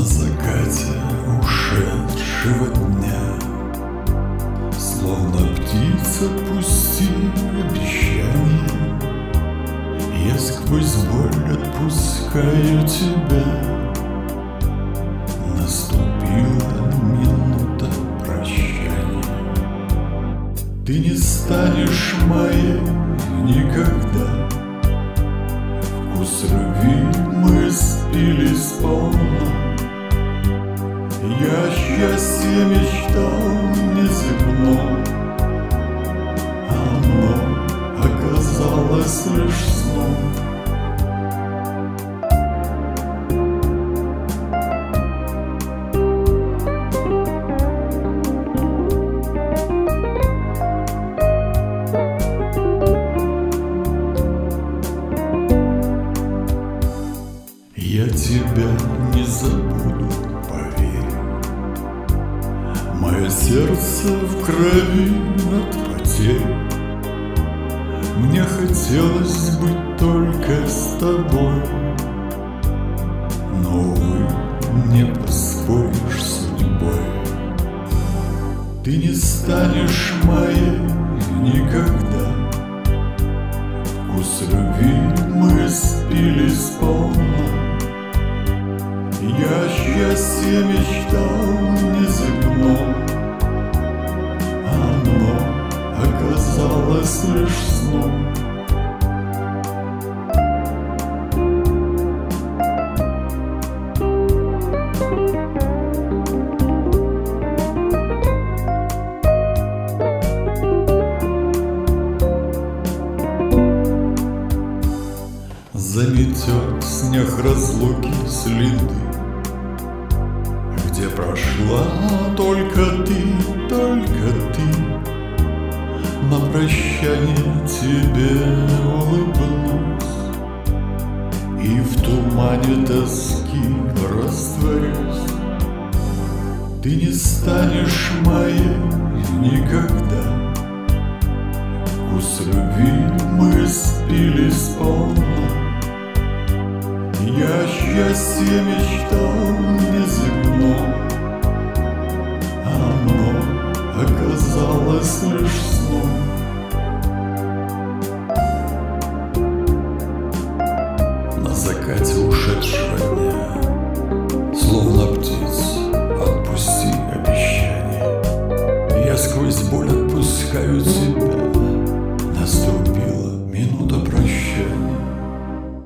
закате ушедшего дня, словно птица, пусти обещание, я сквозь боль отпускаю тебя. Наступила минута прощания. Ты не станешь моей никогда. Вкус любви мы спили сполна. Я счастье мечтал неземно, оно оказалось лишь сном. Я тебя не забуду, поверь. Мое сердце в крови от потерь. Мне хотелось быть только с тобой, но, увы, не поспоришь с судьбой. Ты не станешь моей никогда. Вкус любви мы спили сполна. Я счастье мечтал неземно, оно оказалось лишь сном. Заметет снег разлуки следы, где прошла только ты. На прощание тебе улыбнусь и в тумане тоски растворюсь. Ты не станешь моей никогда. Вкус любви мы спили сполна. Я счастье мечтал неземно, оно оказалось лишь сном. На закате ушедшего дня, словно птиц, отпусти обещание, я сквозь боль отпускаю тебя. Наступит